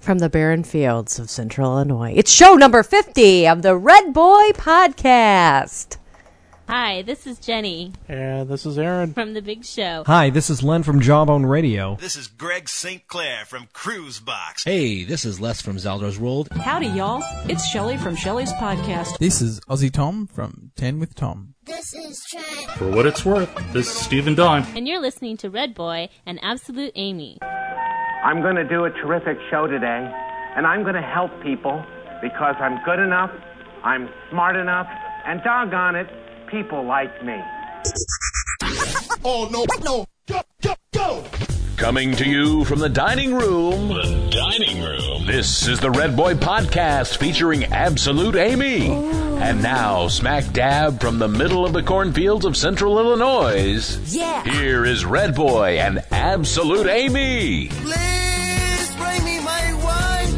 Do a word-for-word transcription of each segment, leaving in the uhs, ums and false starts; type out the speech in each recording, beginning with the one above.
from the barren fields of Central Illinois. It's show number fifty of the Red Boy Podcast. Hi, this is Jenny. And this is Aaron. From The Big Show. Hi, this is Len from Jawbone Radio. This is Greg Saint Clair from Cruise Box. Hey, this is Les from Zaldo's World. Howdy, y'all. It's Shelley from Shelley's Podcast. This is Ozzy Tom from ten with Tom. This is Trent. For what it's worth, this is Stephen Don. And you're listening to Red Boy and Absolute Amy. I'm going to do a terrific show today, and I'm going to help people because I'm good enough, I'm smart enough, and doggone it, people like me. Oh, no, no, go, go, go! Coming to you from the dining room. The dining room. This is the Red Boy Podcast featuring Absolute Amy. Ooh. And now, smack dab from the middle of the cornfields of Central Illinois. Yeah. Here is Red Boy and Absolute Amy. Please bring me my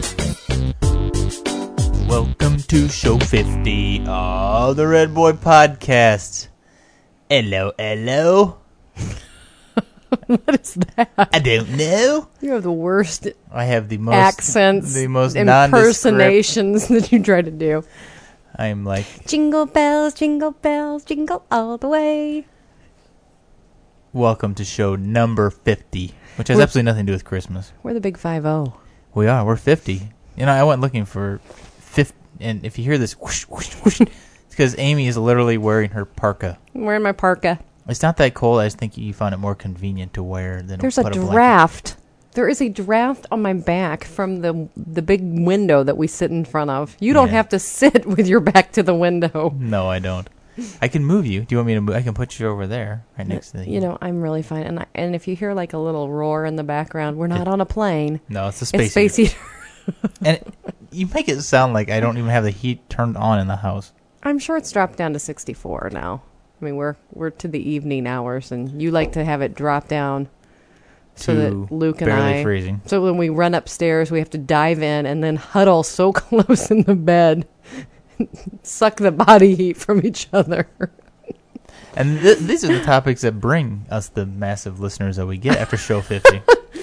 wine. Welcome to show fifty of the Red Boy Podcast. Hello, hello. What is that? I don't know. You have the worst I have the most accents, the most impersonations that you try to do. I'm like jingle bells, jingle bells, jingle all the way. Welcome to show number fifty, which has we're, absolutely nothing to do with Christmas. We're the big five oh. We are. We're fifty. You know, I went looking for fifty, and if you hear this whoosh, whoosh, whoosh, it's because Amy is literally wearing her parka. I'm wearing my parka. It's not that cold. I just think you found it more convenient to wear than There's put a a draft. Blanket. There is a draft on my back from the the big window that we sit in front of. You don't yeah. have to sit with your back to the window. No, I don't. I can move you. Do you want me to move? I can put you over there, right next to the... You know, I'm really fine. And I, and if you hear like a little roar in the background, we're not it, on a plane. No, it's a space, it's space heater. heater. And it, you make it sound like I don't even have the heat turned on in the house. I'm sure it's dropped down to sixty-four now. I mean, we're we're to the evening hours, and you like to have it drop down so that Luke and barely I... freezing. So when we run upstairs, we have to dive in and then huddle so close in the bed, suck the body heat from each other. And th- these are the topics that bring us the massive listeners that we get after show fifty.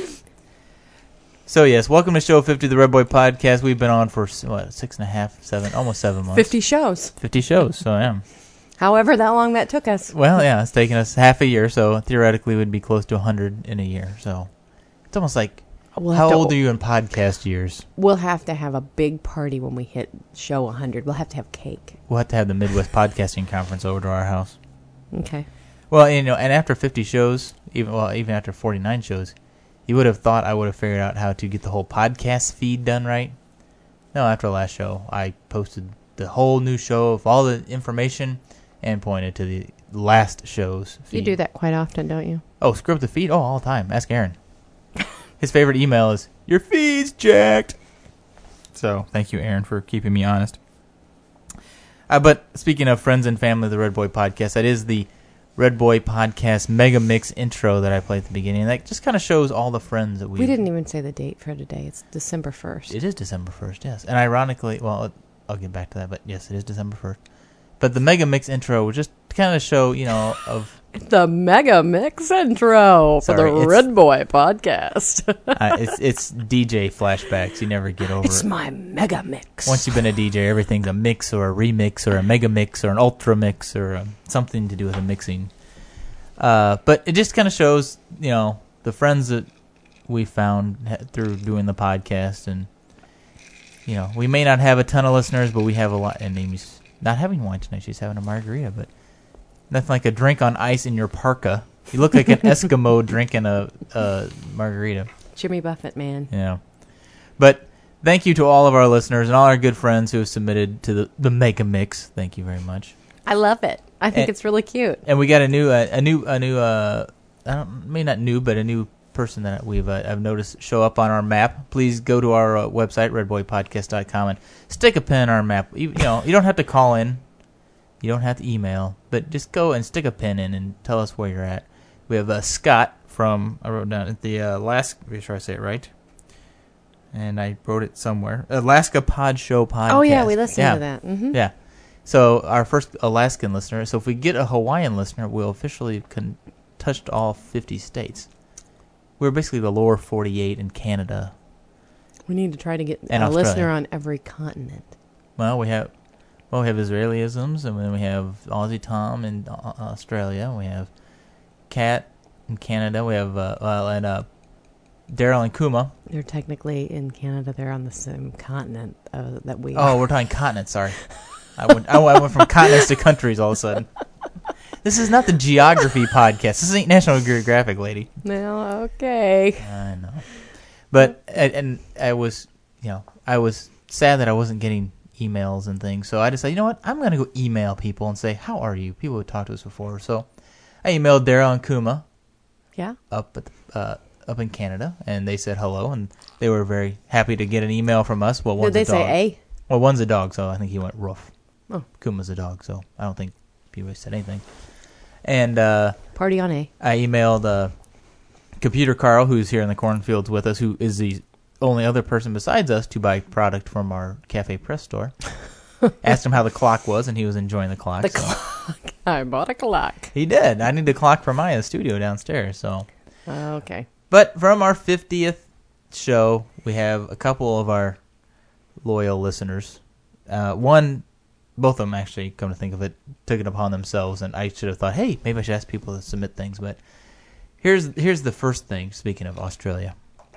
So, yes, welcome to show fifty of the Red Boy Podcast. We've been on for, what, six and a half, seven, almost seven months. fifty shows. fifty shows, so yeah. However that long that took us. Well, yeah, it's taken us half a year, so theoretically we'd be close to one hundred in a year. So it's almost like, we'll how old to, are you in podcast years? We'll have to have a big party when we hit show one hundred. We'll have to have cake. We'll have to have the Midwest Podcasting Conference over to our house. Okay. Well, you know, and after fifty shows, even well, even after forty-nine shows, you would have thought I would have figured out how to get the whole podcast feed done right. No, after the last show, I posted the whole new show of all the information and pointed to the last show's feed. You do that quite often, don't you? Oh, screw up the feed? Oh, all the time. Ask Aaron. His favorite email is, your feed's jacked. So, thank you, Aaron, for keeping me honest. Uh, but speaking of friends and family of the Red Boy Podcast, that is the Red Boy Podcast Mega Mix intro that I played at the beginning. That just kind of shows all the friends that we... We didn't even say the date for today. It's December first. It is December first, yes. And ironically, well, I'll get back to that, but yes, it is December first. But the Mega Mix intro would just kind of show, you know, of... The Mega Mix intro Sorry, for the Red Boy Podcast. uh, it's it's D J flashbacks. You never get over it's it. It's my Mega Mix. Once you've been a D J, everything's a mix or a remix or a Mega Mix or an Ultra Mix or um, something to do with a mixing. Uh, but it just kind of shows, you know, the friends that we found ha- through doing the podcast. And, you know, we may not have a ton of listeners, but we have a lot. And Amy's not having wine tonight. She's having a margarita, but nothing like a drink on ice in your parka. You look like an Eskimo drinking a, a margarita. Jimmy Buffett, man. Yeah. But thank you to all of our listeners and all our good friends who have submitted to the, the Mega Mix. Thank you very much. I love it. I think and, it's really cute. And we got a new, uh, a new, a new. Uh, I don't, maybe not new, but a new person that we've uh, I've noticed show up on our map. Please go to our uh, website red boy podcast dot com and stick a pin on our map. You, you know, you don't have to call in, you don't have to email, but just go and stick a pin in and tell us where you're at. We have uh, Scott from I wrote down at the uh, Alaska. Make sure I say it right. And I wrote it somewhere. Alaska Pod Show podcast. Oh yeah, we listened yeah. to that. Mm-hmm. Yeah. So our first Alaskan listener. So if we get a Hawaiian listener, we'll officially con- touched all fifty states. We're basically the lower forty-eight in Canada. We need to try to get And a Australia. listener on every continent. Well, we have well we have Israelisms, and then we have Aussie Tom in uh, Australia. We have Kat in Canada. We have uh, well and uh, Daryl and Kuma. They're technically in Canada. They're on the same continent uh, that we Oh, are. we're talking continents. Sorry, I went I went from continents to countries all of a sudden. This is not the geography podcast. This ain't National Geographic, lady. Well, okay. I know, but and, and I was you know I was sad that I wasn't getting emails and things. So I decided, you know what, I'm going to go email people and say, how are you? People who talked to us before. So I emailed Daryl and Kuma. Yeah. Up at the, uh, up in Canada, and they said hello, and they were very happy to get an email from us. Well, one's Did they a dog. say A? Well, one's a dog, so I think he went roof. Oh. Kuma's a dog, so I don't think people said anything. And uh, party on A. I emailed uh, Computer Carl, who's here in the cornfields with us, who is the only other person besides us to buy product from our Cafe Press store. Asked him how the clock was, and he was enjoying the clock. The so. clock. I bought a clock. He did. I need a clock for my studio downstairs. So. Uh, okay. But from our fiftieth show, we have a couple of our loyal listeners. Uh, one, both of them actually, come to think of it, took it upon themselves, and I should have thought, hey, maybe I should ask people to submit things. But here's here's the first thing, speaking of Australia.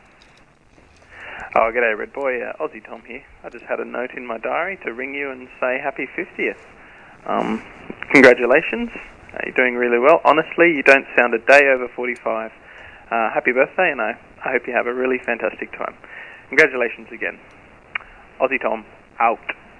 Oh, g'day, Red Boy. Uh, Aussie Tom here. I just had a note in my diary to ring you and say happy fiftieth. Um, congratulations. Uh, you're doing really well. Honestly, you don't sound a day over forty-five. Uh, happy birthday, and I, I hope you have a really fantastic time. Congratulations again. Aussie Tom, out.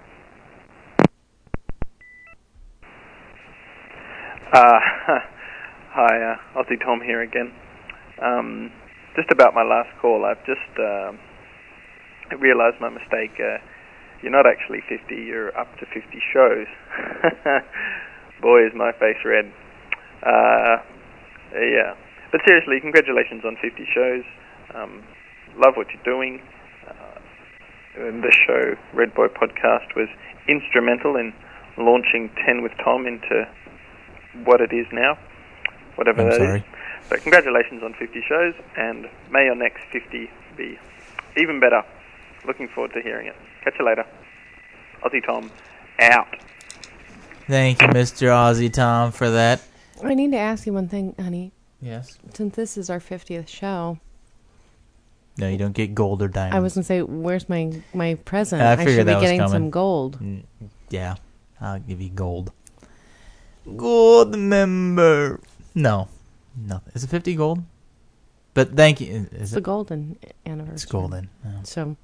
Uh, hi, uh, Aussie Tom here again. Um, just about my last call, I've just... Uh, I realised my mistake. Uh, you're not actually fifty, you're up to fifty shows. Boy, is my face red. Uh, yeah. But seriously, congratulations on fifty shows. Um, love what you're doing. Uh, the show, Red Boy Podcast, was instrumental in launching ten with Tom into what it is now, whatever I'm that sorry. is. But congratulations on fifty shows, and may your next fifty be even better. Looking forward to hearing it. Catch you later. Aussie Tom, out. Thank you, Mister Aussie Tom, for that. I need to ask you one thing, honey. Yes? Since this is our fiftieth show, No, you don't get gold or diamonds. I was going to say, where's my, my present? I I figured should be that was getting coming. some gold. Mm, Yeah, I'll give you gold. Gold member. No, nothing. Is it fifty gold? But thank you. Is It's it? the golden anniversary. It's golden. Yeah. So,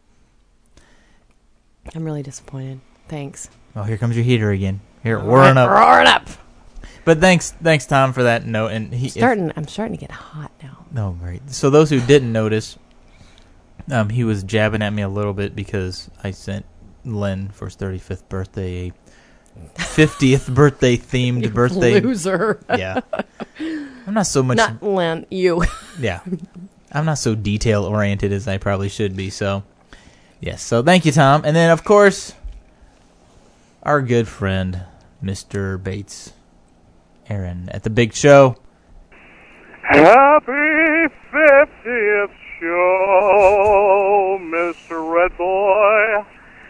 I'm really disappointed. Thanks. Oh, here comes your heater again. Here, roaring up. Roaring up. But thanks, thanks, Tom, for that note. And he Starting, I'm starting to get hot now. If, oh, great. So those who didn't notice, um, he was jabbing at me a little bit because I sent Len for his thirty-fifth birthday a fiftieth birthday themed You birthday loser. Yeah, I'm not so much. Not Len, you. Yeah, I'm not so detail oriented as I probably should be. So, yes. So thank you, Tom. And then of course, our good friend Mister Bates, Aaron, at the big show. Happy fiftieth show, Mister Red Boy.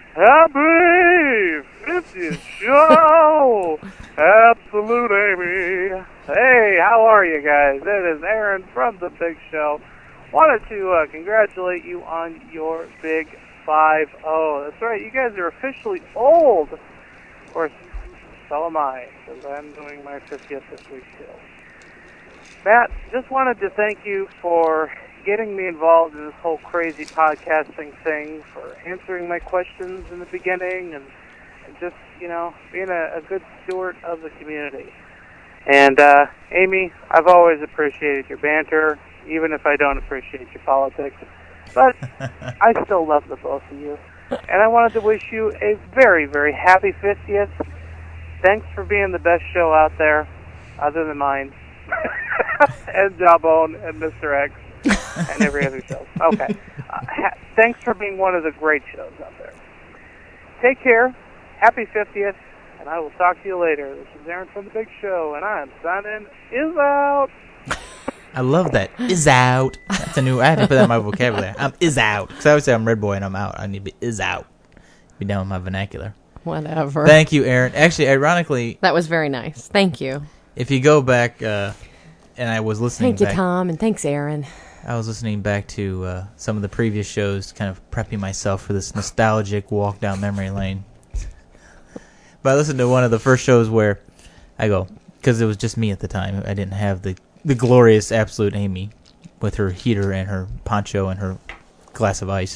Happy fiftieth show, Absolute Amy. Hey, how are you guys? It is Aaron from the Big Show. Wanted to uh, congratulate you on your big five oh. That's right, you guys are officially old. Of course, so am I, because I'm doing my fiftieth this week too. Matt, just wanted to thank you for getting me involved in this whole crazy podcasting thing, for answering my questions in the beginning, and, and just, you know, being a, a good steward of the community. And, uh, Amy, I've always appreciated your banter, even if I don't appreciate your politics. But I still love the both of you. And I wanted to wish you a very, very happy fiftieth. Thanks for being the best show out there, other than mine. And Jawbone and Mister X and every other show. Okay. Uh, ha- thanks for being one of the great shows out there. Take care. Happy fiftieth. And I will talk to you later. This is Aaron from The Big Show, and I'm signing is out. I love that. Is out. That's a new. I have to put that in my vocabulary. I'm is out. Because I always say I'm red boy and I'm out. I need to be is out. Be down with my vernacular. Whatever. Thank you, Aaron. Actually, ironically, that was very nice. Thank you. If you go back, uh, and I was listening. Thank you, back, Tom, and thanks, Aaron. I was listening back to uh, some of the previous shows, kind of prepping myself for this nostalgic walk down memory lane. But I listened to one of the first shows where I go, because it was just me at the time. I didn't have the, the glorious Absolute Amy with her heater and her poncho and her glass of ice.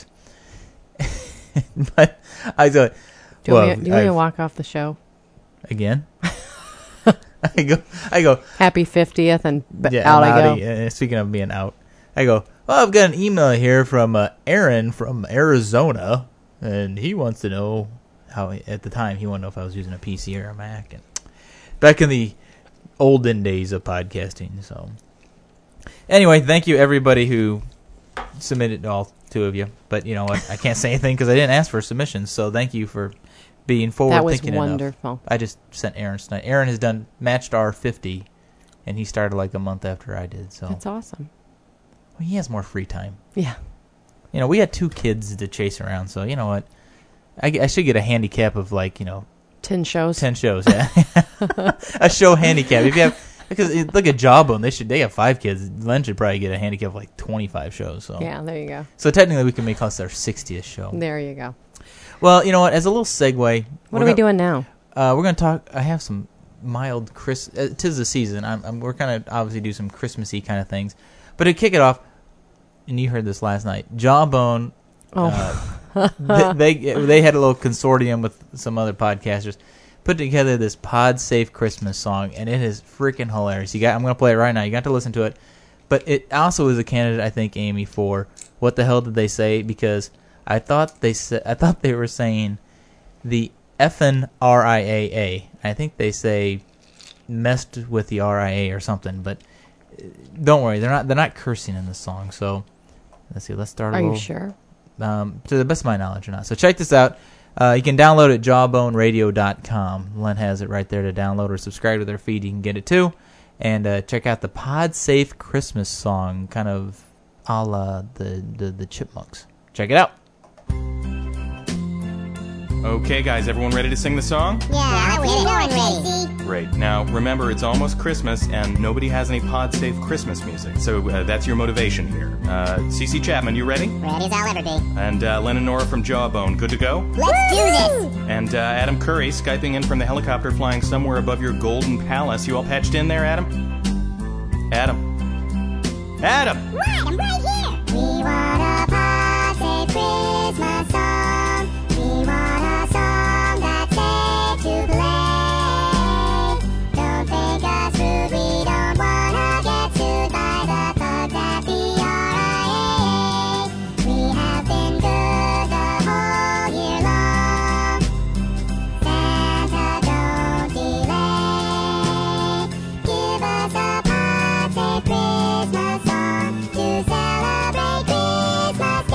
But I thought, do well, you want me to walk off the show again? I go, I go. Happy fiftieth, and b- yeah, out I go. Uh, speaking of being out, I go. Well, I've got an email here from uh, Aaron from Arizona, and he wants to know how. At the time, he wanted to know if I was using a P C or a Mac. And back in the olden days of podcasting. So, anyway, thank you everybody who submitted, all two of you. But you know what? I can't say anything because I didn't ask for submissions. So thank you for being forward that was thinking wonderful. enough. I just sent Aaron tonight. Aaron has done matched our fifty, and he started like a month after I did. So that's awesome. Well, he has more free time. Yeah. You know, we had two kids to chase around, so you know what? I, I should get a handicap of like, you know, ten shows. Ten shows, yeah. A show handicap. If you have, because look at Jawbone, they should they have five kids. Len should probably get a handicap of like twenty-five shows. So yeah, there you go. So technically, we can make us our sixtieth show. There you go. Well, you know what? As a little segue, what are gonna, we doing now? Uh, we're going to talk. I have some mild Chris. Uh, 'tis the season. I'm, I'm, we're going to obviously do some Christmassy kind of things, but to kick it off, and you heard this last night, Jawbone. Oh. Uh, they, they they had a little consortium with some other podcasters, put together this Pod Safe Christmas song, and it is freaking hilarious. You got. I'm going to play it right now. You got to listen to it, but it also is a candidate, I think, Amy, for what the hell did they say? Because I thought they sa- I thought they were saying the effing R I A A. I think they say messed with the R I A or something, but don't worry, they're not they're not cursing in the song. So let's see, let's start. Are a little, you sure? Um, to the best of my knowledge, or not. So check this out. Uh, you can download it at jawbone radio dot com. Len has it right there to download or subscribe to their feed. You can get it too, and uh, check out the Pod Safe Christmas song, kind of a la the the, the Chipmunks. Check it out. Okay, guys, everyone ready to sing the song? Yeah, we're ready. Great. Now, remember, it's almost Christmas, and nobody has any pod-safe Christmas music, so uh, that's your motivation here. Uh, Cece Chapman, you ready? Ready as I'll ever be. And uh, Len and Nora from Jawbone, good to go? Let's do this! And uh, Adam Curry, Skyping in from the helicopter flying somewhere above your golden palace. You all patched in there, Adam? Adam? Adam! Right, I'm right here! We want a pod-safe Christmas song. We want a song that's safe to play. Don't think us rude, we don't wanna get sued by the thugs at the R I A. We have been good the whole year long. Santa, don't delay. Give us a pod-safe Christmas song to celebrate Christmas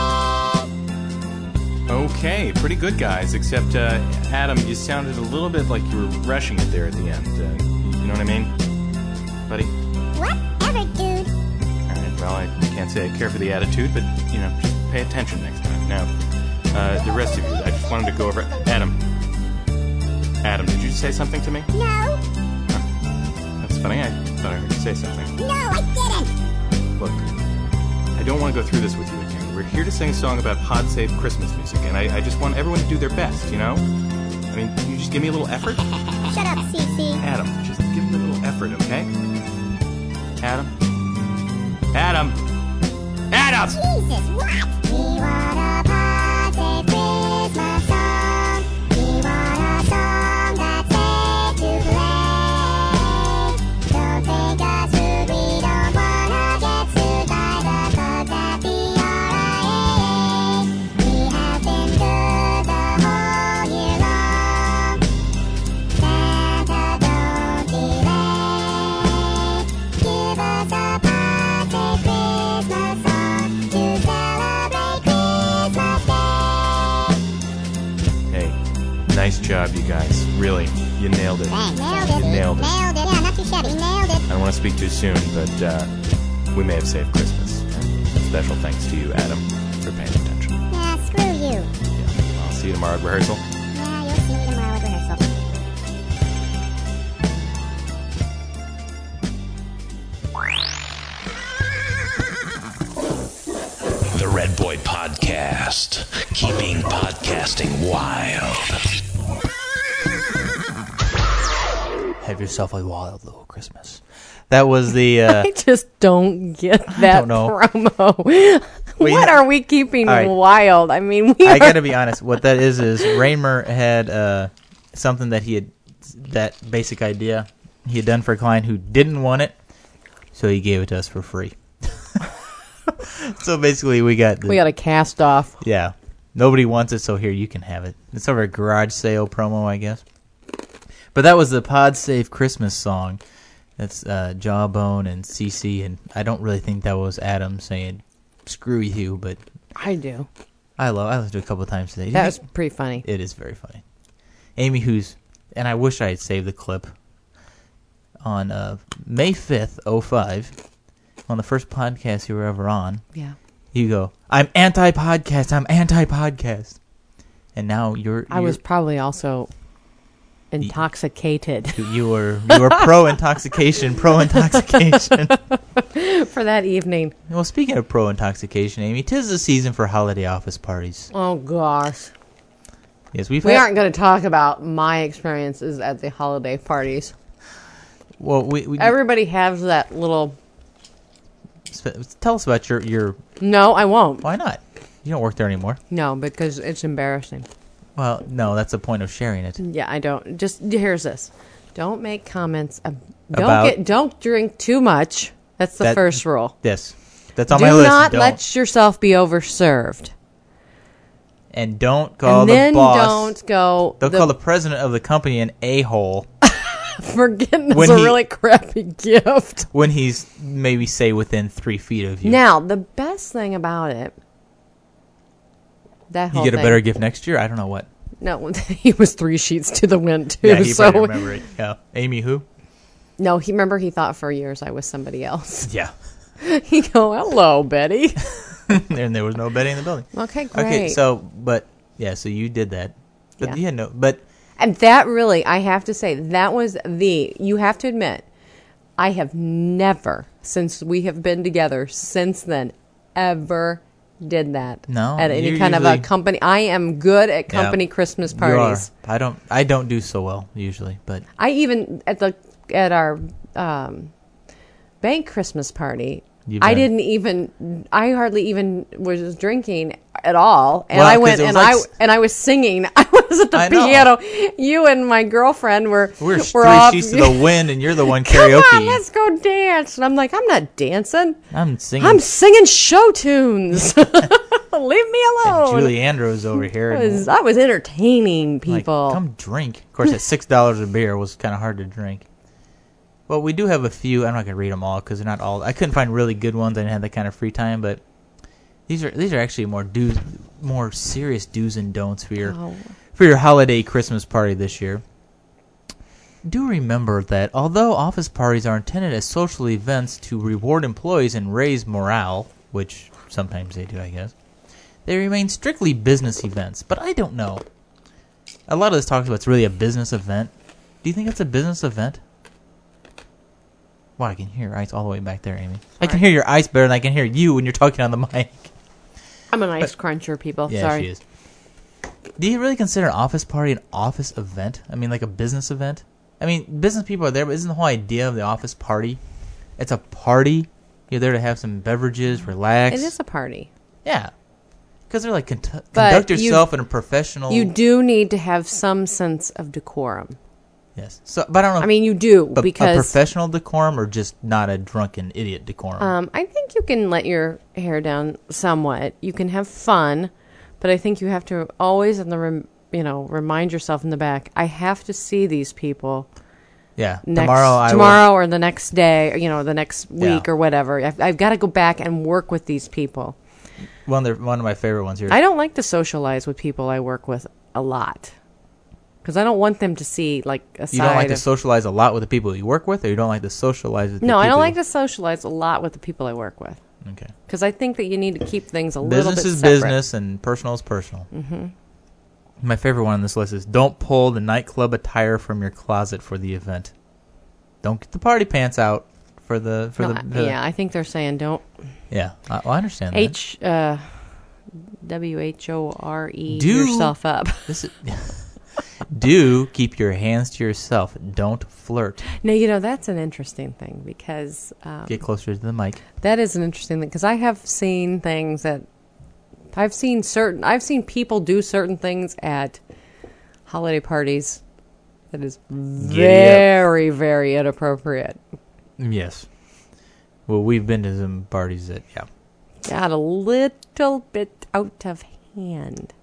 Day. Okay, pretty good, guys, except, uh, Adam, you sounded a little bit like you were rushing it there at the end. Uh, you know what I mean? Buddy? Whatever, dude. Alright, well, I can't say I care for the attitude, but, you know, just pay attention next time. Now, uh, the rest of you, I just wanted to go over... Adam. Adam, did you say something to me? No. That's funny, I thought I heard you say something. No, I didn't. Look, I don't want to go through this with you again. We're here to sing a song about pod-safe Christmas music, and I, I just want everyone to do their best, you know? I mean, can you just give me a little effort? Shut up, Cece. Adam, just give me a little effort, okay? Adam? Adam! Adam! Jesus, what? We want a pod-safe Christmas song. We want a song that's safe to play. Don't think us rude, we don't wanna get sued by the thugs at the R I A. We have been good the whole year long. Santa, don't delay. Give us a pod-safe Christmas song to celebrate Christmas Day. Hey, nice job, you guys. Really, you nailed it. Thanks. Nailed it. You nailed it. Nailed it. Yeah, not too shabby. Nailed it. I don't want to speak too soon, but uh, we may have saved Christmas. And special thanks to you, Adam, for paying attention. Yeah, screw you. Yeah, I'll see you tomorrow at rehearsal. Yeah, you'll see me tomorrow at rehearsal. The Red Boy Podcast, keeping podcasting wild. Have yourself a wild little Christmas. That was the. Uh, I just don't get that don't know. promo. Well, what know- are we keeping All right. wild? I mean, we I are- gotta be honest. What that is is Raymer had uh, something that he had, that basic idea he had done for a client who didn't want it, so he gave it to us for free. So basically, we got the, we got a cast off. yeah. Nobody wants it, so here you can have it. It's over a garage sale promo, I guess. But that was the Pod Safe Christmas song. That's uh, Jawbone and Cece, and I don't really think that was Adam saying "screw you," but I do. I love. I listened to it a couple of times today. That was pretty funny. It is very funny. Amy, who's and I wish I had saved the clip on uh, May fifth, oh five, on the first podcast you were ever on. Yeah. You go, I'm anti-podcast. I'm anti-podcast, and now you're. I you're, was probably also intoxicated. You, you were you were pro intoxication, pro intoxication for that evening. Well, speaking of pro intoxication, Amy, 'tis the season for holiday office parties. Oh gosh. Yes, we've. We had, aren't going to talk about my experiences at the holiday parties. Well, we, we everybody has that little. Tell us about your your. No, I won't. Why not? You don't work there anymore. No, because it's embarrassing. Well, no, that's the point of sharing it. Yeah, I don't. Just here's this: don't make comments. Ab- don't About- get. Don't drink too much. That's the That- first rule. Yes, that's on Do my list. not Don't. let yourself be overserved. And don't call and the then boss. don't go. Don't the, call the president of the company an a-hole. for getting us when a he- really crappy gift. When he's maybe say within three feet of you. Now, the best thing about it, that you whole get a thing- better gift next year. I don't know what. No, he was three sheets to the wind too. Yeah, he so probably remember it. Yeah, Amy who? no, he remember he thought for years I was somebody else. Yeah. He go, hello, Betty. And there was no Betty in the building. Okay, great. Okay, so but yeah, so you did that, but Yeah. you had no. But And that really, I have to say, that was the, you have to admit, I have never, since we have been together since then, ever did that. No, At any you're kind of a usually- company. I am good at Yeah, company Christmas you parties. are. I don't. I don't do so well usually, but I even, at the, at our um, bank Christmas party, You've I done- didn't even, I hardly even was drinking at all. And Well, I 'cause went it was and like I s- and I was singing. I was at the I know. piano. You and my girlfriend were we're, were three off. sheets to the wind, and you're the one Come karaoke. on, let's go dance. And I'm like, I'm not dancing. I'm singing. I'm singing show tunes. Leave me alone. Julie Andrews over here. I and- was, I was entertaining like, people. come drink. Of course, at six dollars a beer was kind of hard to drink. Well, we do have a few. I'm not gonna read them all because they're not all. I couldn't find really good ones. I didn't have that kind of free time, but these are these are actually more do's, more serious do's and don'ts for your Oh. for your holiday Christmas party this year. Do remember that although office parties are intended as social events to reward employees and raise morale, which sometimes they do, I guess, they remain strictly business events. But I don't know. A lot of this talks about it's really a business event. Do you think it's a business event? Wow, I can hear your ice all the way back there, Amy. I can hear your ice better than I can hear you when you're talking on the mic. I'm an ice cruncher, people. Yeah, Sorry. she is. Do you really consider an office party an office event? I mean, like a business event? I mean, business people are there, but isn't the whole idea of the office party? It's a party. You're there to have some beverages, relax. It is a party. Yeah. Because they're like, contu- But conduct you- yourself in a professional... You do need to have some sense of decorum. Yes. So, but I don't know. I mean, you do, a, because- a professional decorum or just not a drunken idiot decorum. Um, I think you can let your hair down somewhat. You can have fun, but I think you have to always, in the rem- you know, remind yourself in the back. I have to see these people. Yeah, Next, tomorrow I will- tomorrow or the next day, or, you know, the next week Yeah. or whatever. I've, I've got to go back and work with these people. One of the, one of my favorite ones here. I don't like to socialize with people I work with a lot. Because I don't want them to see, like, a side You don't like to of- socialize a lot with the people you work with, or you don't like to socialize with the No, people... I don't like to socialize a lot with the people I work with. Okay. Because I think that you need to keep things a little Business bit is separate. business, and personal is personal. Mm-hmm. My favorite one on this list is don't pull the nightclub attire from your closet for the event. Don't get the party pants out for the... for No, the, the yeah, I think they're saying don't... Yeah, I, well, I understand that. H, uh, W H O R E Do yourself up. This is, do keep your hands to yourself. Don't flirt. Now, you know, that's an interesting thing because... Um, Get closer to the mic. That is an interesting thing because I have seen things that... I've seen certain... I've seen people do certain things at holiday parties that is very, very inappropriate. Yes. Well, we've been to some parties that, yeah. Got a little bit out of hand.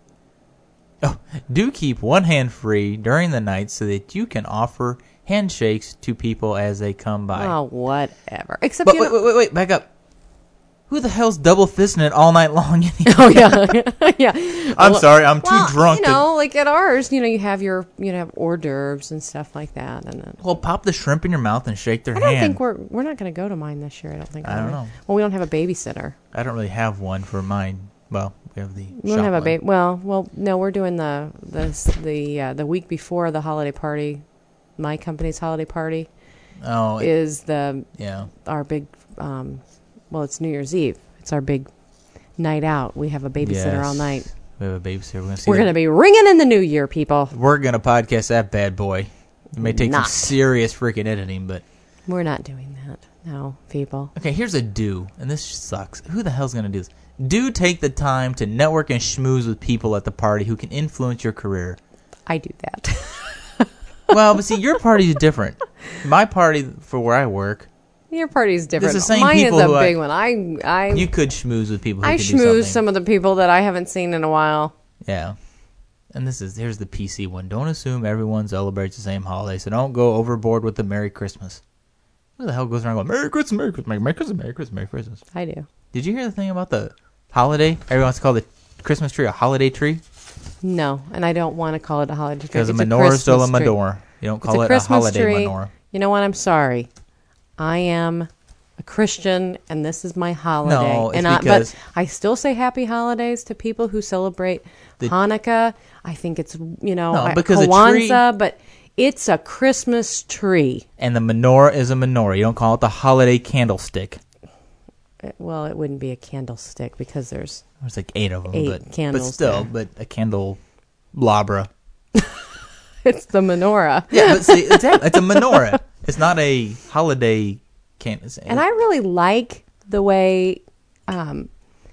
Oh, do keep one hand free during the night so that you can offer handshakes to people as they come by. Oh, whatever. Except But you wait, know, wait, wait, wait, back up. Who the hell's double fisting it all night long anyway? Oh, yeah. yeah. I'm Well, sorry, I'm well, too drunk You to- know, like at ours, you know, you have your, you know, have hors d'oeuvres and stuff like that. And then, Well, pop the shrimp in your mouth and shake their I don't hand. think we're we're not going to go to mine this year. I don't think. I are don't we? know. Well, we don't have a babysitter. I don't really have one for mine. Well, we have the We don't have a shop baby. Well, well, no, we're doing the the the uh, the week before the holiday party. My company's holiday party. Oh, it- is the yeah our big. Um, well, it's New Year's Eve. It's our big night out. We have a babysitter Yes. all night. We have a babysitter. We're gonna see. We're that- going to be ringing in the new year, people. We're gonna podcast that bad boy. It may take Not. some serious freaking editing, but We're not doing that. No, people. okay. Here's a do, and this sucks. Who the hell's gonna do this? Do take the time to network and schmooze with people at the party who can influence your career. I do that. Well, but see, your party is different. My party for where I work, Your party's different. It's the same Mine people is a who I- big one. I I you could schmooze with people who I can do schmooze something. some of the people that I haven't seen in a while. Yeah. And this is here's the P C one. Don't assume everyone celebrates the same holiday, so don't go overboard with the Merry Christmas. Who the hell goes around going, Merry Christmas, Merry Christmas, Merry Christmas, Merry Christmas, Merry Christmas? I do. Did you hear the thing about the holiday? Everyone wants to call the Christmas tree a holiday tree? No, and I don't want to call it a holiday tree. Because a It's menorah is still a Christmas tree. menorah. You don't It's call a it a Christmas holiday tree. menorah. You know what? I'm sorry. I am a Christian, and this is my holiday. No, it's and I, because- but I still say happy holidays to people who celebrate The- Hanukkah. I think it's, you know, No, I- because a Kwanzaa, tree- but it's a Christmas tree. And the menorah is a menorah. You don't call it the holiday candlestick. It- well, it wouldn't be a candlestick because there's There's like eight of them. eight but, candles But still, there. but a candelabra. It's the menorah. Yeah, but see, exactly. It's a menorah. It's not a holiday candle. And I really like the way um,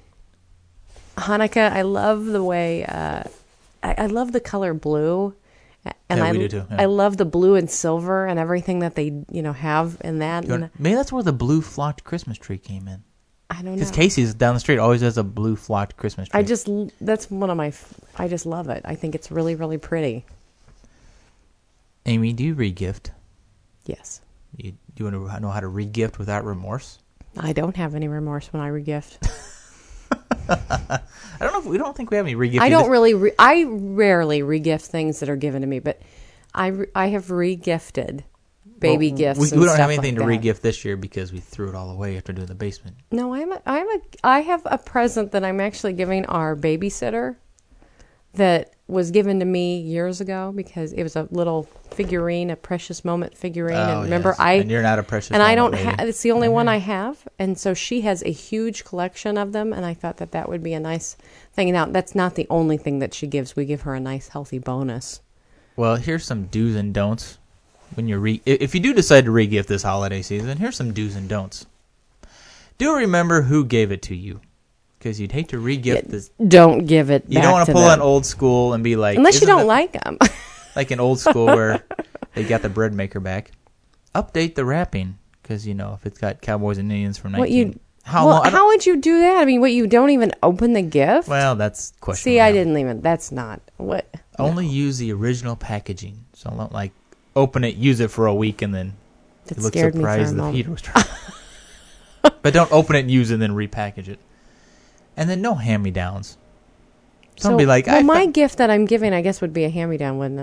Hanukkah. I love the way uh, I, I love the color blue, and Yeah, I we do too, yeah. I love the blue and silver and everything that they you know have in that. You know, And maybe that's where the blue flocked Christmas tree came in. I don't know. Because Casey's down the street always has a blue flocked Christmas tree. I just l- that's one of my. f- I just love it. I think it's really really pretty. Amy, do you regift? Yes. You, do you want to know how to regift without remorse? I don't have any remorse when I regift. I don't know if we don't think we have any regifting. I don't This- really. Re- I rarely regift things that are given to me, but I re- I have regifted baby Well, gifts. We, and we don't have stuff anything like to that. regift this year because we threw it all away after doing the basement. No, I'm a, I'm a, I have a present that I'm actually giving our babysitter that was given to me years ago because it was a little figurine, a precious moment figurine. Oh, and remember, yes. I And you're not a precious and I moment don't lady. have. It's the only one Mhm. I have, and so she has a huge collection of them. And I thought that that would be a nice thing. Now, that's not the only thing that she gives. We give her a nice, healthy bonus. Well, here's some do's and don'ts. When you re, i- if you do decide to regift this holiday season, here's some do's and don'ts. Do remember who gave it to you, because you'd hate to regift this. Don't give it. You back don't want to to pull them. an old school and be like, unless you "Isn't don't it like them. like an old school where they got the bread maker back. Update the wrapping because you know if it's got Cowboys and Indians from What nineteen. you? how well, long? I don't- how would you do that? I mean, what you don't even open the gift? well, that's questionable. See, I now. didn't even. That's not what. Only use the original packaging. So don't like open it, use it for a week, and then That you look scared me for a surprised the moment. heater was turned. But don't open it and use it and then repackage it. And then no hand-me-downs. Don't So, be like, well, I my found- gift that I'm giving, I guess, would be a hand-me-down, wouldn't it?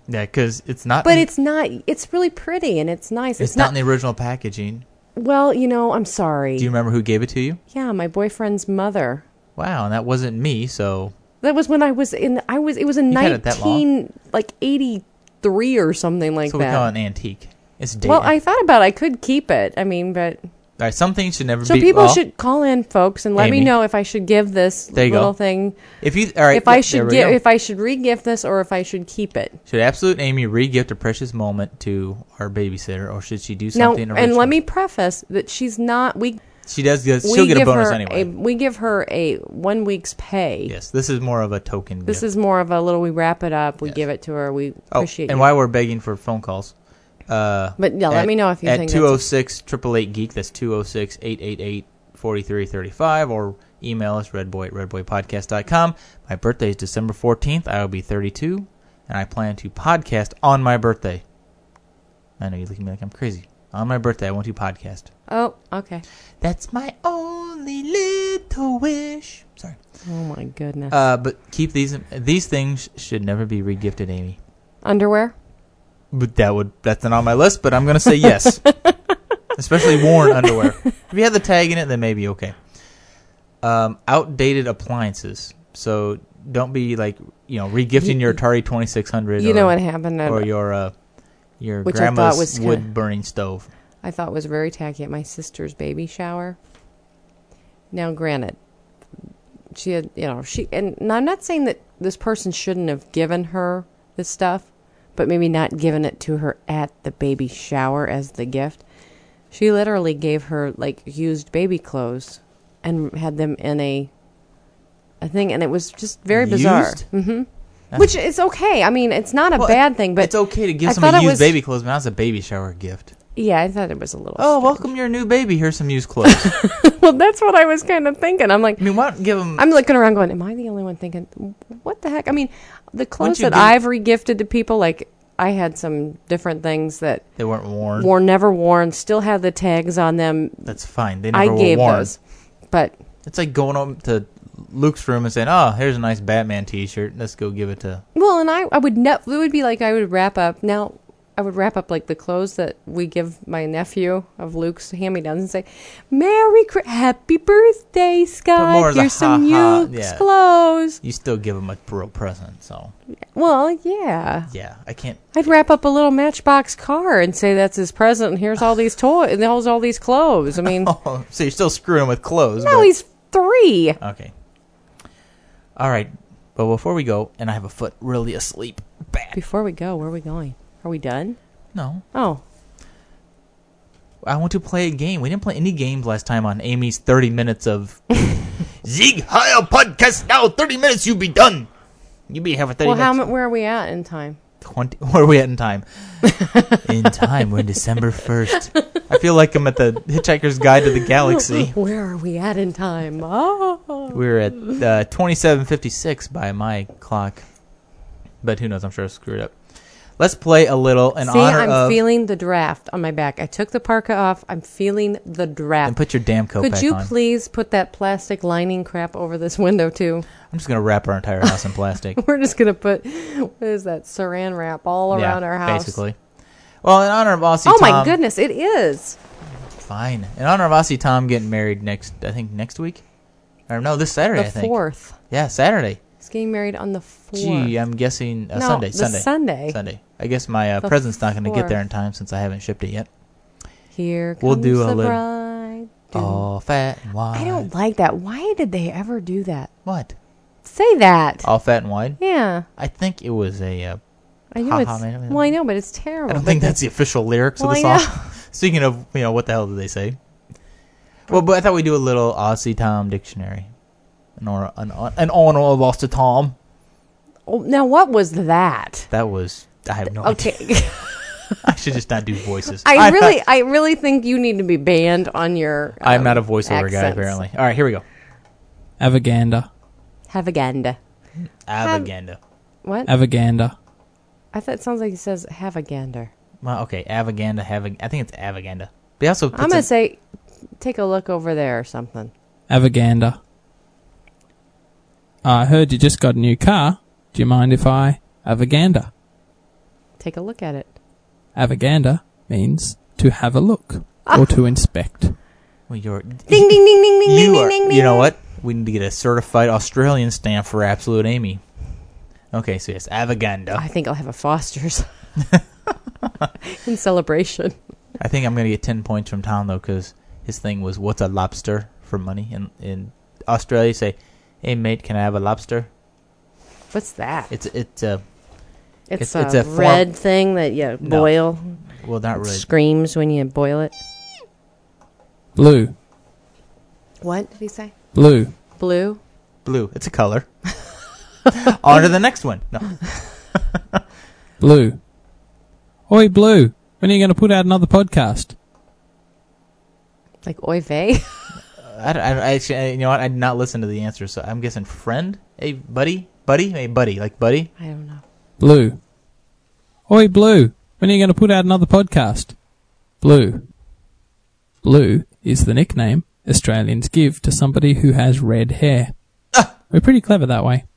Yeah, because it's not. But in, it's not. It's really pretty and it's nice. It's, It's, not, not in the original packaging. Well, you know, I'm sorry. Do you remember who gave it to you? Yeah, my boyfriend's mother. Wow, and that wasn't me. So That was when I was in. I was. It was in You had it that nineteen like eighty three or something like so we that. call it an antique. It's dated. Well, I thought about it. I could keep it. I mean, but All right, some things should never so be. people well, should call in, folks, and let me Amy. know if I should give this There you little go. thing. If you all right, if I there should we give, go. if I should re-gift this, or if I should keep it. Should Absolute Amy re-gift a precious moment to our babysitter, or should she do Now, something and original? let me preface that she's not. We She does. Get, we she'll get a give bonus her anyway. A, we give her a one week's pay. Yes, this is more of a token. This gift. is more of a little. We wrap it up. We give it to her. We Oh, appreciate. and you. while we're begging for phone calls, uh, But, yeah, let at- me know if you at think two that's a- oh six, eight eight eight, geek. That's two oh six, eight eight eight, four three three five, or email us redboy at redboypodcast dot com. My birthday is December fourteenth. I will be thirty-two, and I plan to podcast on my birthday. I know you look at me like I'm crazy. On my birthday, I want to podcast. Oh, okay. That's my only little wish. Sorry. Oh my goodness. Uh, but keep these. These things should never be regifted, Amy. Underwear. But that would that's not on my list. But I'm going to say yes, especially worn underwear. If you have the tag in it, then maybe okay. Um, outdated appliances. So don't be like you know regifting You- your Atari twenty-six hundred. You or, know what happened, uh, or your uh, your which I thought grandma's was kinda- wood burning stove. I thought was very tacky at my sister's baby shower. Now, granted, she had, you know, she, and, and I'm not saying that this person shouldn't have given her this stuff, but maybe not given it to her at the baby shower as the gift. She literally gave her, like, used baby clothes and had them in a, a thing, and it was just very bizarre. Used? hmm Which is okay. I mean, it's not a Well, bad thing, but it's okay to give I somebody thought it used was- baby clothes, but that's a baby shower gift. Yeah, I thought it was a little. Oh, welcome your new baby. Here's some used clothes. Well, that's what I was kind of thinking. I'm like, I mean, why don't give them? I'm looking around, going, "Am I the only one thinking what the heck?" I mean, the clothes you that give- I've regifted to people, like I had some different things that They weren't worn. were never worn, still have the tags on them. That's fine. They never I were gave worn. those, but It's like going up to Luke's room and saying, "Oh, here's a nice Batman T-shirt. Let's go give it to." well, and I, I would ne- it would be like I would wrap up now. I would wrap up like the clothes that we give my nephew of Luke's hand-me-downs and say, "Merry, Chri- Happy Birthday, But Scott! more as a Here's some ha-ha, Luke's yeah. clothes." You still give them a real present, so Well, yeah. yeah, I can't. I'd wrap up a little Matchbox car and say that's his present, and here's all these toys, and here's all these clothes. I mean, Oh, so you're still screwing with clothes? no, but- he's three. okay. All right, but before we go, and I have a foot really asleep. Bad. Before we go, where are we going? Are we done? No. Oh, I want to play a game. We didn't play any games last time on Amy's thirty minutes of Zig Heil podcast. Now thirty minutes, you be done. You be have a thirty well, how minutes. mu- where are we at in time? twenty, where are we at in time? In time, we're in December first. I feel like I'm at the Hitchhiker's Guide to the Galaxy. Where are we at in time? Oh, We're at uh, twenty-seven fifty-six by my clock. But who knows? I'm sure I screwed up. Let's play a little in see, honor I'm of... feeling the draft on my back. I took the parka off. I'm feeling the draft. And put your damn coat Could back you on. please put that plastic lining crap over this window too? I'm just going to wrap our entire house in plastic. We're just gonna put what is that saran wrap all around yeah, our house. basically. Well, in honor of Aussie Oh Tom... my goodness, it is. Fine. In honor of Aussie Tom getting married next, I think next week? Or no, this Saturday, The I think. fourth. Yeah, Saturday. He's getting married on the fourth. Gee, I'm guessing uh, No, Sunday. the Sunday. Sunday. Sunday. I guess my uh, The present's not going to get fourth. there in time since I haven't shipped it yet. Here comes We'll do a the little- bride. Dun. All fat and wide. I don't like that. Why did they ever do that? What? Say that. All fat and wide? Yeah. I think it was a... Uh, I know ha-ha, it's. man. Well, I know, but it's terrible. I don't think that's the official lyrics Well, of the I song. Speaking of, you know, what the hell did they say? Well, but I thought we'd do a little Aussie Tom dictionary. An, or, an, an honor of Aussie Tom. Oh, now, what was that? That was... I have no Okay. idea. I should just not do voices. I I'm really, not, I really think you need to be banned on your. Um, I'm not a voiceover guy, accents. apparently. All right, here we go. Avaganda. Havaganda. Avaganda. What? Avaganda. I thought it sounds like he says Havagander. Well, okay, Avaganda, Havag- I think it's Avaganda. But he also puts I'm gonna a- say, take a look over there or something. Avaganda. I heard you just got a new car. Do you mind if I Avaganda? Take a look at it. Avaganda means to have a look or to inspect. Well, you're Ding, ding, ding, ding, ding, you ding, are, ding, ding. You know what? We need to get a certified Australian stamp for Absolute Amy. Okay, so yes, Avaganda. I think I'll have a Foster's in celebration. I think I'm going to get ten points from Tom, though, because his thing was, what's a lobster for money? In, in Australia, say, hey, mate, can I have a lobster? What's that? It's it's a... It's, it's, a, it's a red form- thing that you No. boil. Well, not It really. screams when you boil it. Blue. What did he say? Blue. Blue? Blue. It's a color. On to the next one. No. Blue. Oi, Blue. When are you going to put out another podcast? Like oy vey? I, I, I actually, I- you know what? I did not listen to the answer, so I'm guessing friend? Hey, buddy? Buddy? Hey, buddy. Like buddy? I don't know. Blue. Oi, Blue. When are you going to put out another podcast? Blue. Blue is the nickname Australians give to somebody who has red hair. Ah. We're pretty clever that way.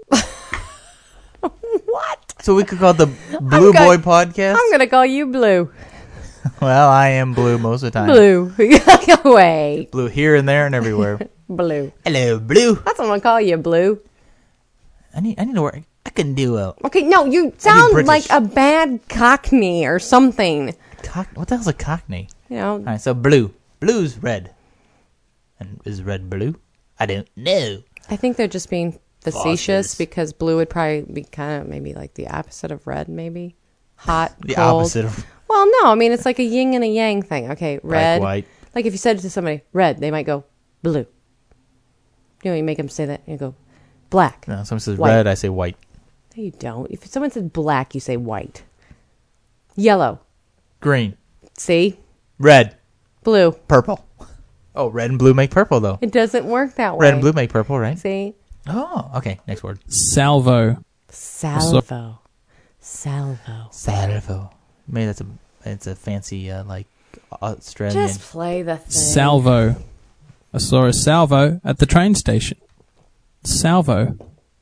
What? So we could call it the Blue I'm Boy go- Podcast? I'm going to call you Blue. Well, I am blue most of the time. Blue. Wait. Blue here and there and everywhere. Blue. Hello, Blue. That's what I'm going to call you, Blue. I need I need to work. I can do a... Okay, no, you sound British. like a bad Cockney or something. Cock, what the hell's a Cockney? You know, All right, so blue. Blue's red. And is red blue? I don't know. I think they're just being facetious Fosters. because blue would probably be kind of maybe like the opposite of red, maybe. Hot, The cold. opposite of... Well, no, I mean, it's like a yin and a yang thing. Okay, red. white. Like if you said to somebody, red, they might go, blue. You know, you make them say that, and you go, black. No, someone says white. red, I say white. No, you don't. If someone said black, you say white. Yellow. Green. See? Red. Blue. Purple. Oh, red and blue make purple, though. It doesn't work that way. Red and blue make purple, right? See? Oh, okay. Next word. Salvo. Salvo. Salvo. Salvo. Maybe that's a it's a fancy uh, like Australian. Just play the thing. Salvo. I saw a salvo at the train station. Salvo.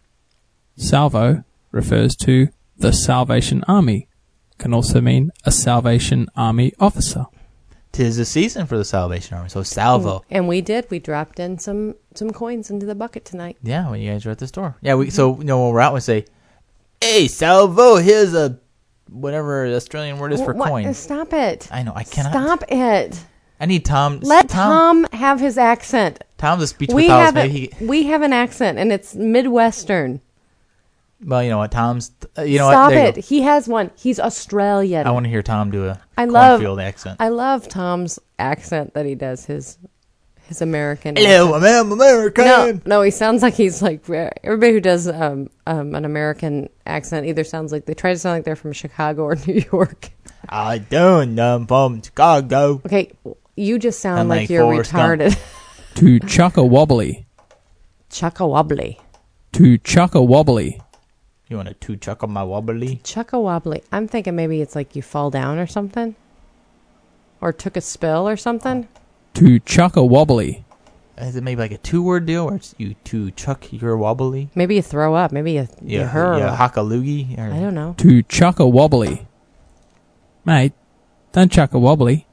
Salvo refers to the Salvation Army. Can also mean a Salvation Army officer. Tis the season for the Salvation Army, so salvo. And we did. We dropped in some, some coins into the bucket tonight. Yeah, when you guys were at the store. Yeah, we so you know when we're out, we say, "Hey, salvo, here's a whatever the Australian word is for What? coin." Stop it. I know I cannot. Stop it. I need Tom. Let Tom, have his accent. Tom's a speech We pathologist. have, a, Maybe he. we have an accent, and it's Midwestern. Well, you know what, Tom's. Uh, you know Stop what? There you it. go. He has one. He's Australian. I want to hear Tom do a I love cornfield accent. I love Tom's accent that he does. His his American. Hello, accent. I'm American. No, no, he sounds like he's like everybody who does um, um, an American accent either sounds like they try to sound like they're from Chicago or New York. I don't. I'm from Chicago. Okay, you just sound Sound like, like you're Forrest Gump. retarded. To chuck a wobbly. Chuck a wobbly. To chuck a wobbly. You want a two chuck on my wobbly? Chuck a wobbly. I'm thinking maybe it's like you fall down or something, or took a spill or something. To chuck a wobbly. Is it maybe like a two word deal where it's you to chuck your wobbly? Maybe you throw up. Maybe you, you Yeah, hurl. yeah, hock a loogie. Or I don't know. To chuck a wobbly. Mate, don't chuck a wobbly.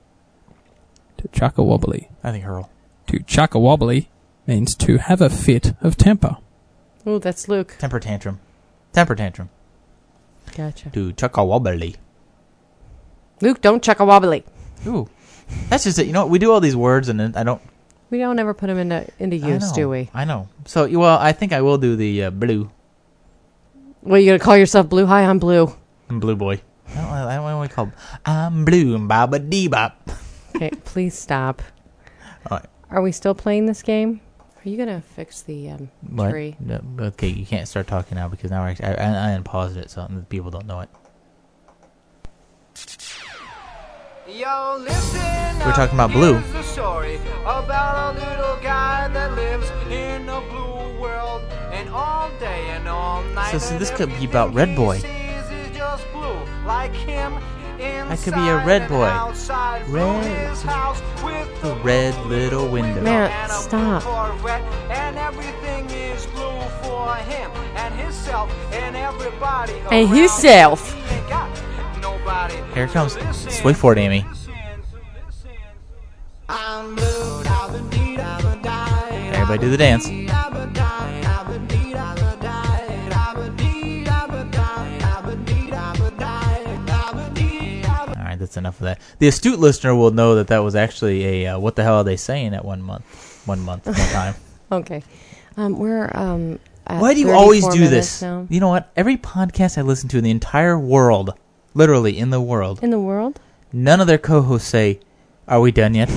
To chuck a wobbly. I think hurl. To chuck a wobbly means to have a fit of temper. Ooh, that's Luke. Temper tantrum. Temper tantrum. Gotcha. To chuck a wobbly. Luke, don't chuck a wobbly. Ooh. That's just it. You know what? We do all these words and then I don't. We don't ever put them into into I use, know, do we? I know. So, well, I think I will do the uh, blue. Well, you gonna call yourself Blue? Hi, I'm Blue. I'm Blue Boy. I don't, I don't want to call. I'm Blue and Baba Dee Bop. Okay, please stop. All right. Are we still playing this game? Are you gonna fix the um, What? tree? No, okay, you can't start talking now because now I, I, I unpaused it so people don't know it. Yo, listen We're talking about blue. Here's a story about a little guy that lives in a blue world, and all day and all night. So, so this could be about Red Boy. Just blue, like him. I could be a red boy. Red. The red little window. Man, stop. And everything is blue for him and himself and everybody. And himself. He ain't got everybody. Here it comes. Just wait for it, Amy. Everybody do the dance. Alright, that's enough of that. The astute listener will know that that was actually a uh, what the hell are they saying at one month? One month, one time. Okay. Um, we're um, at Why do you always do thirty-four this? minutes now. You know what? Every podcast I listen to in the entire world, literally in the world, In the world? none of their co-hosts say, "Are we done yet?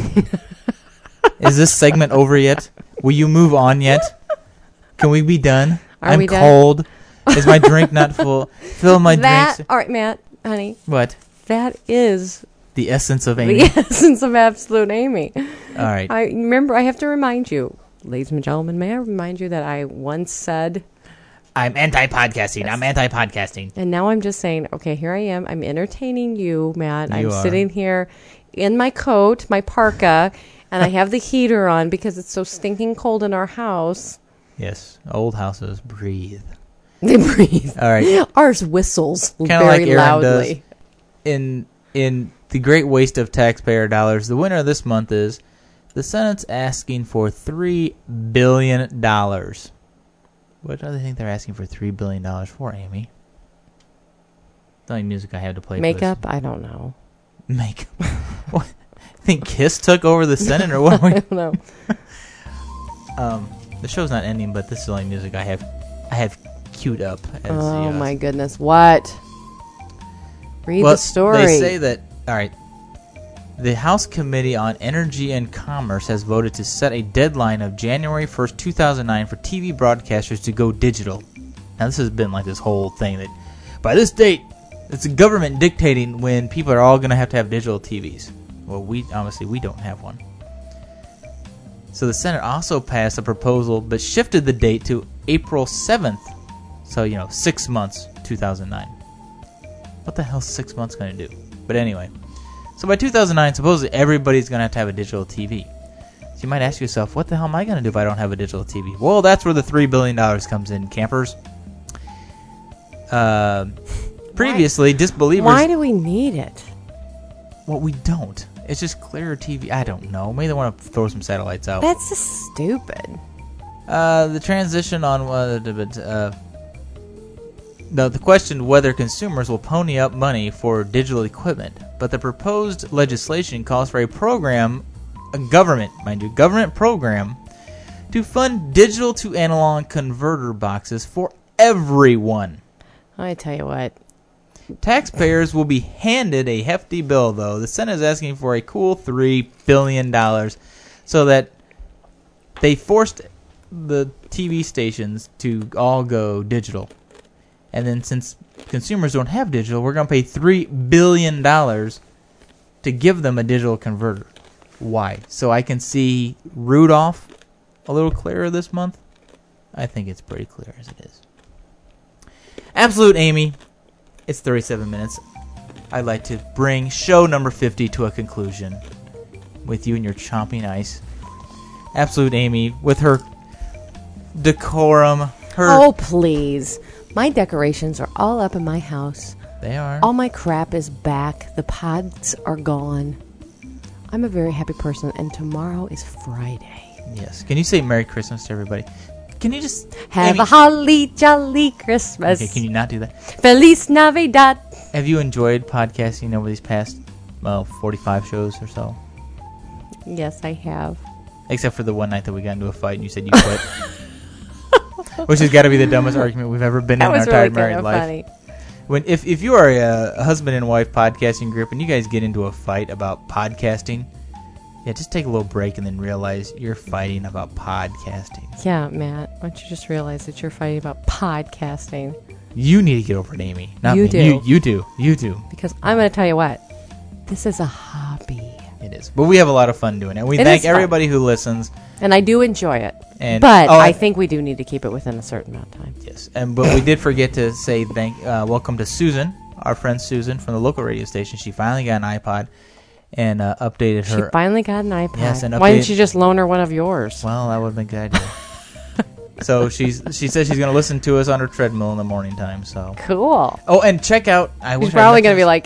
Is this segment over yet? Will you move on yet? Can we be done? Are I'm we done?" cold. Is my drink not full? Fill my that, drinks." all right, Matt, honey. What? That is The essence of Amy. the essence of Absolute Amy. All right. I remember. I have to remind you, ladies and gentlemen. May I remind you that I once said, I'm anti-podcasting. Yes. I'm anti-podcasting. and now I'm just saying, okay, here I am. I'm entertaining you, Matt. You I'm are. sitting here in my coat, my parka, and I have the heater on because it's so stinking cold in our house. Yes. Old houses breathe. They breathe. All right. Ours whistles Kind very of like Aaron loudly. does. In in the great waste of taxpayer dollars, the winner this month is the Senate's asking for three billion dollars. What do they think they're asking for three billion dollars for, Amy? The only music I have to play. Makeup? I don't know. For this. Makeup. What? Think Kiss took over the Senate or what? I don't know. um, the show's not ending, but this is the only music I have. I have queued up. As Oh the, uh, my goodness! What? Read well, the story. They say that. All right. The House Committee on Energy and Commerce has voted to set a deadline of January first, two thousand nine for T V broadcasters to go digital. Now, this has been like this whole thing that by this date, it's the government dictating when people are all going to have to have digital T Vs. Well, we obviously we don't have one. So the Senate also passed a proposal but shifted the date to April seventh. So, you know, six months, two thousand nine. What the hell's six months going to do? But anyway. So by two thousand nine, supposedly everybody's going to have to have a digital T V. So you might ask yourself, what the hell am I going to do if I don't have a digital T V? Well, that's where the three billion dollars comes in, campers. Uh, previously, disbelievers... Why do we need it? Well, we don't. It's just clearer T V. I don't know. Maybe they want to throw some satellites out. That's just stupid. Uh, the transition on... Uh, uh, no, the question whether consumers will pony up money for digital equipment. But the proposed legislation calls for a program, a government, mind you, government program, to fund digital to analog converter boxes for everyone. I tell you what. Taxpayers will be handed a hefty bill, though. The Senate is asking for a cool three billion dollars so that they forced the T V stations to all go digital. And then since consumers don't have digital, we're going to pay three billion dollars to give them a digital converter. Why? So I can see Rudolph a little clearer this month? I think it's pretty clear as it is. Absolute Amy, it's thirty-seven minutes. I'd like to bring show number fifty to a conclusion with you and your chomping ice. Absolute Amy, with her decorum, her... Oh, please. My decorations are all up in my house. They are. All my crap is back. The pods are gone. I'm a very happy person, and tomorrow is Friday. Yes. Can you say Merry Christmas to everybody? Can you just... Have Amy, a holly jolly Christmas. Okay, can you not do that? Feliz Navidad. Have you enjoyed podcasting over these past, well, forty-five shows or so? Yes, I have. Except for the one night that we got into a fight and you said you quit. Which has got to be the dumbest argument we've ever been That in our was entire really married kind of life. funny. When if if you are a, a husband and wife podcasting group and you guys get into a fight about podcasting, yeah, just take a little break and then realize you're fighting about podcasting. Yeah, Matt. Why don't you just realize that you're fighting about podcasting? You need to get over it, Amy. Not You me. do. You, you do. You do. Because I'm going to tell you what. This is a hobby. It is. But we have a lot of fun doing it. We It thank is fun. everybody who listens. And I do enjoy it. And- but oh, I and- think we do need to keep it within a certain amount of time. Yes, and but we did forget to say thank, uh, welcome to Susan, our friend Susan from the local radio station. She finally got an iPod and uh, updated She her. finally got an iPod. Yes, and Why updated- didn't you just loan her one of yours? Well, that would have been a good idea. So she's she says she's going to listen to us on her treadmill in the morning time. So Cool. Oh, and check out. I She's wish I probably mentioned going to be this. like,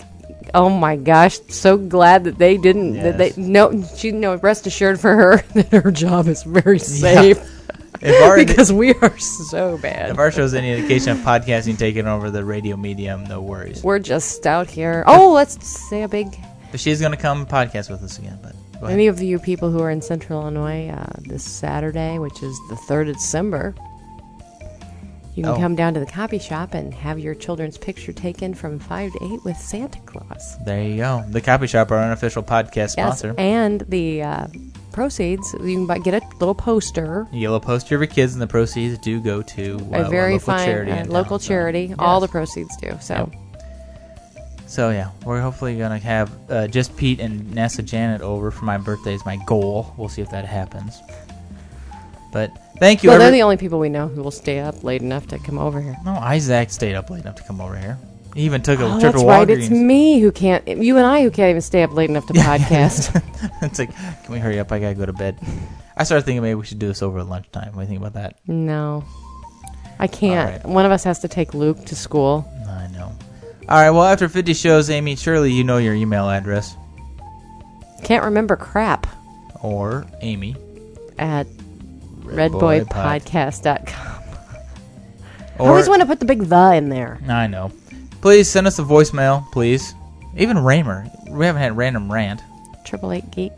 oh my gosh, so glad that they didn't. That they Yes. no, she no. Rest assured for her that her job is very safe. If our, because we are so bad. If our show's any indication of podcasting taking over the radio medium, no worries. We're just out here. Oh, let's say a big. But she's going to come podcast with us again. But go ahead. Any of you people who are in Central Illinois uh, this Saturday, which is the third of December, you can Oh. come down to the copy shop and have your children's picture taken from five to eight with Santa Claus. There you go. The Copy Shop, our unofficial podcast Yes, sponsor. and the uh, proceeds, you can buy, get a little poster. You'll post your kids, and the proceeds do go to uh, a very local fine charity. uh, in local town, so- charity. All Yes. the proceeds do. So, So yeah, we're hopefully gonna have uh, just Pete and NASA Janet over for my birthday is my goal. We'll see if that happens. But thank you. well, they're every- the only people we know who will stay up late enough to come over here. no, Isaac stayed up late enough to come over here. He even took a Oh, trip that's to right. Walgreens. It's me who can't. You and I who can't even stay up late enough to podcast. It's like, can we hurry up? I gotta go to bed. I started thinking maybe we should do this over at lunchtime. What do you think about that? No, I can't. All right. One of us has to take Luke to school. I know. All right. Well, after fifty shows, Amy, surely you know your email address. Can't remember crap. Or Amy at Red red Boy boy podcast dot com. I Or always want to put the big the in there. I know. Please send us a voicemail, please. Even Raymer. We haven't had random rant. Triple eight geek.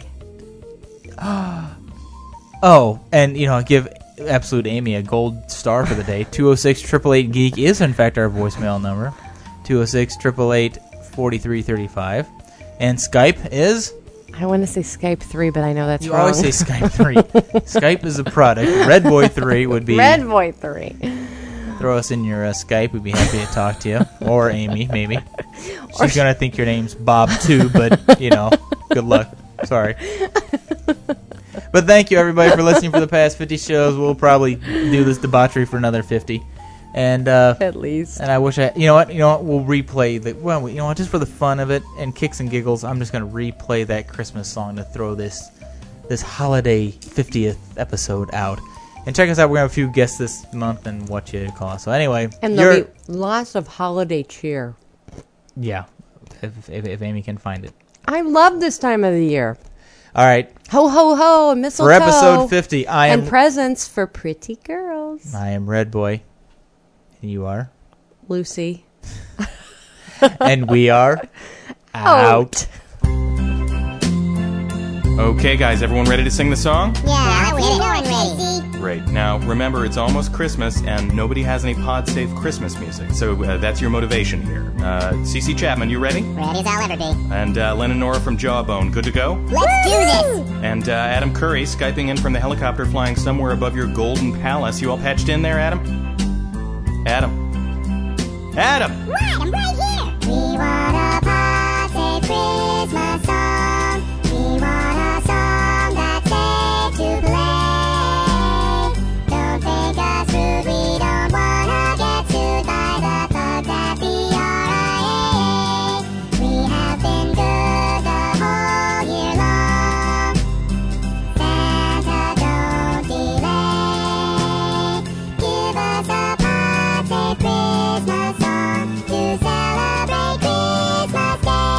Oh, and you know, give Absolute Amy a gold star for the day. two oh six, eight eight eight, geek is in fact our voicemail number. two oh six, eight eight eight, four three three five. And Skype is? I want to say Skype three, but I know that's You wrong. always say Skype three. Skype is a product. Red Boy three would be... Red Boy three. Throw us in your uh, Skype. We'd be happy to talk to you. Or Amy, maybe. She's going to think your name's Bob, too, but, you know, good luck. Sorry. But thank you, everybody, for listening for the past fifty shows. We'll probably do this debauchery for another fifty. And, uh... At least. And I wish I... You know what? You know what? We'll replay the... Well, you know what? Just for the fun of it and kicks and giggles, I'm just going to replay that Christmas song to throw this this holiday fiftieth episode out. And check us out. We're going to have a few guests this month and what you call. So anyway... And there'll be lots of holiday cheer. Yeah, if, if, if Amy can find it. I love this time of the year. All right. Ho, ho, ho, and mistletoe. For episode fifty, I am... And presents for pretty girls. I am Red Boy. And you are? Lucy. And we are... out. Okay, guys, everyone ready to sing the song? Yeah, we're going ready. Great. Now, remember, it's almost Christmas, and nobody has any pod-safe Christmas music, so uh, that's your motivation here. Uh, Cece Chapman, you ready? Ready as I'll ever be. And uh, Len and Nora from Jawbone, good to go? Let's do this. And uh, Adam Curry, Skyping in from the helicopter flying somewhere above your golden palace. You all patched in there, Adam? Adam? Adam! Right, I'm right here. We want a pod-safe Christmas song. We want a song that's safe to play. Don't think us rude, we don't wanna get sued by the thugs at the R I A. We have been good the whole year long. Santa, don't delay. Give us a pod-safe Christmas song to celebrate Christmas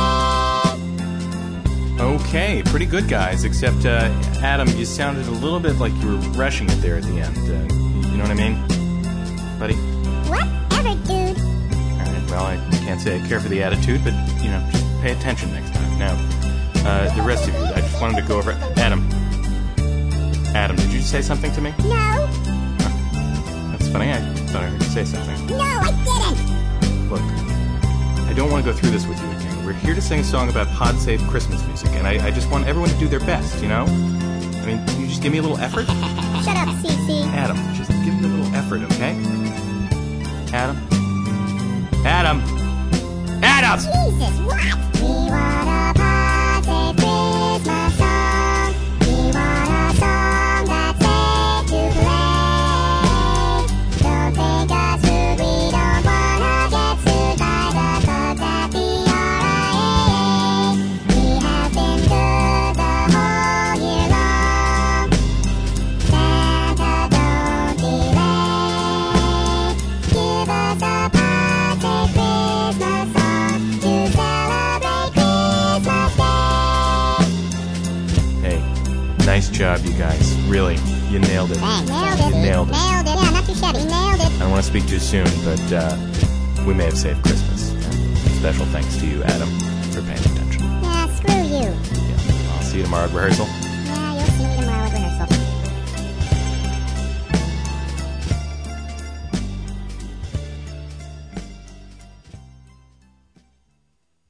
Day. Okay, pretty good, guys, except, uh, Adam, you sounded a little bit like you were rushing it there at the end. Uh, you know what I mean? Buddy? Whatever, dude. Alright, well, I can't say I care for the attitude, but, you know, just pay attention next time. Now, uh, the rest of you, I just wanted to go over... Adam. Adam, did you say something to me? No. That's funny, I thought I heard you say something. No, I didn't. Look, I don't want to go through this with you again. We're here to sing a song about pod-safe Christmas music, and I, I just want everyone to do their best, you know? I mean, can you just give me a little effort? Shut up, Cece. Adam, just give me a little effort, okay? Adam? Adam! Adam! Jesus, what? We want a pod-safe Christmas song. We want a song that's safe to play. Don't think us rude, we don't wanna get sued by the thugs at the R I A. We have been good the whole year long. Santa, don't delay. Give us a pod-safe Christmas song to celebrate job, you guys. Really, you nailed it. Thanks. Nailed it. You nailed it. Nailed it. Yeah, not too shabby. Nailed it. I don't want to speak too soon, but uh, we may have saved Christmas. Special thanks to you, Adam, for paying attention. Yeah, screw you. Yeah, I'll see you tomorrow at rehearsal.